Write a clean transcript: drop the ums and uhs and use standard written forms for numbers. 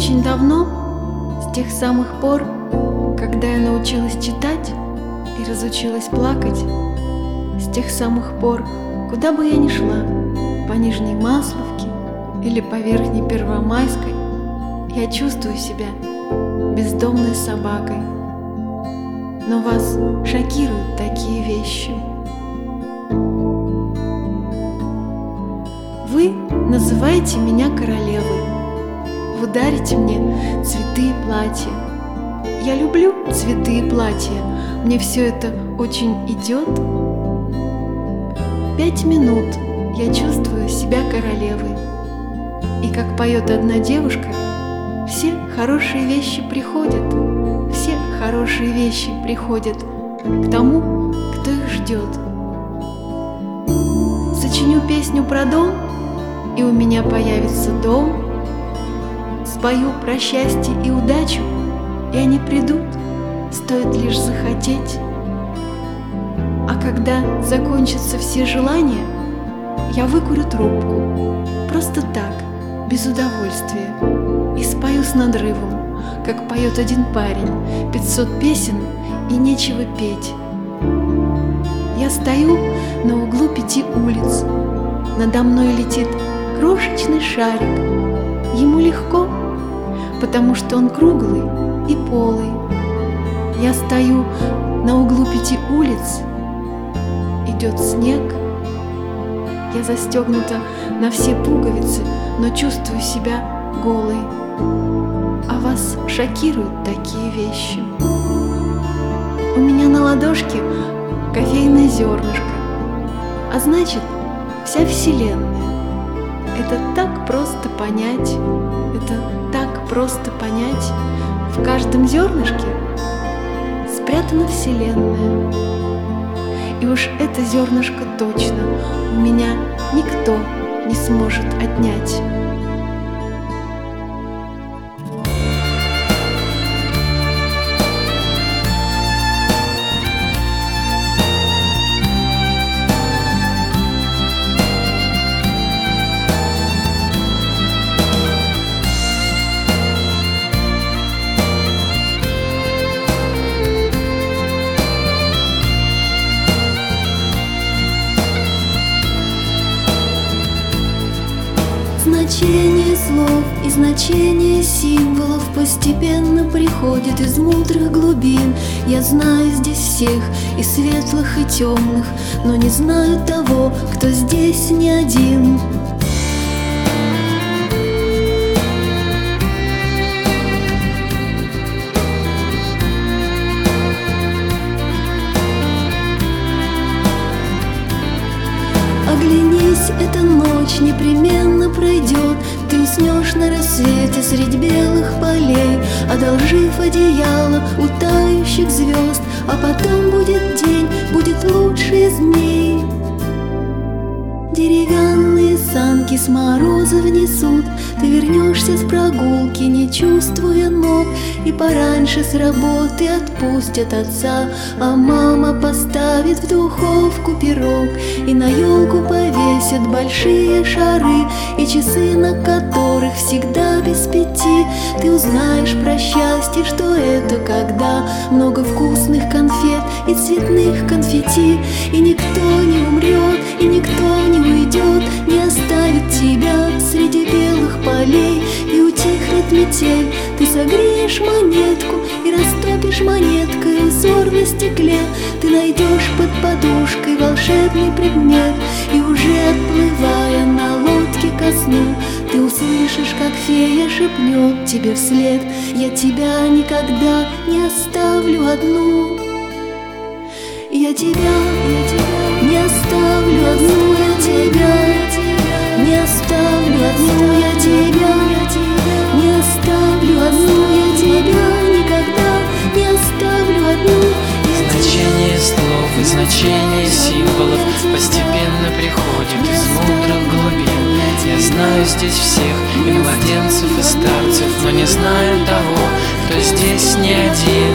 Очень давно, с тех самых пор, когда я научилась читать и разучилась плакать, с тех самых пор, куда бы я ни шла, по Нижней Масловке или по Верхней Первомайской, я чувствую себя бездомной собакой. Но вас шокируют такие вещи. Вы называете меня королевой. Вы дарите мне цветы и платья. Я люблю цветы и платья. Мне все это очень идет. 5 минут я чувствую себя королевой. И как поет одна девушка, все хорошие вещи приходят. Все хорошие вещи приходят к тому, кто их ждет. Сочиню песню про дом, и у меня появится дом. Спою про счастье и удачу, и они придут, стоит лишь захотеть. А когда закончатся все желания, я выкурю трубку, просто так, без удовольствия, и спою с надрывом, как поет один парень, 500 песен и нечего петь. Я стою на углу 5 улиц, надо мной летит крошечный шарик. Ему легко, потому что он круглый и полый. Я стою на углу 5 улиц, идет снег. Я застегнута на все пуговицы, но чувствую себя голой. А вас шокируют такие вещи. У меня на ладошке кофейное зернышко, а значит, вся вселенная. Это так просто понять, это так просто понять. В каждом зернышке спрятана вселенная. И уж это зернышко точно у меня никто не сможет отнять. Значение слов и значение символов постепенно приходит из мудрых глубин. Я знаю здесь всех, и светлых, и темных, но не знаю того, кто здесь не один. Оглянись, эта ночь непременно пройдет. Ты уснешь на рассвете средь белых полей, одолжив одеяло у тающих звезд. А потом будет день, будет лучший из дней. Деревянные санки с мороза внесут. Ты вернешься с прогулки, не чувствуя ног, и пораньше с работы отпустят отца. А мама поставит в духовку пирог, и на елку повесят большие шары, и часы, на которых всегда без 5. Ты узнаешь про счастье, что это когда много вкусных конфет и цветных конфетти. И никто не умрет, и никто не уйдет, не оставит тебя среди белых полей. И утихнет метель, ты согреешь монетку и растопишь монеткой узор на стекле. Ты найдешь под подушкой волшебный предмет, и уже отплывая на лодке ко сну, ты услышишь, как фея шепнет тебе вслед: я тебя никогда не оставлю одну. Я тебя не оставлю одну, я тебя не оставлю одну, я тебя не оставлю одну, я тебя никогда не оставлю одну. Значение слов и значение символов постепенно приходит из мудрых глубин. Я знаю здесь всех, и младенцев, и старцев, но не знаю того, кто здесь не один.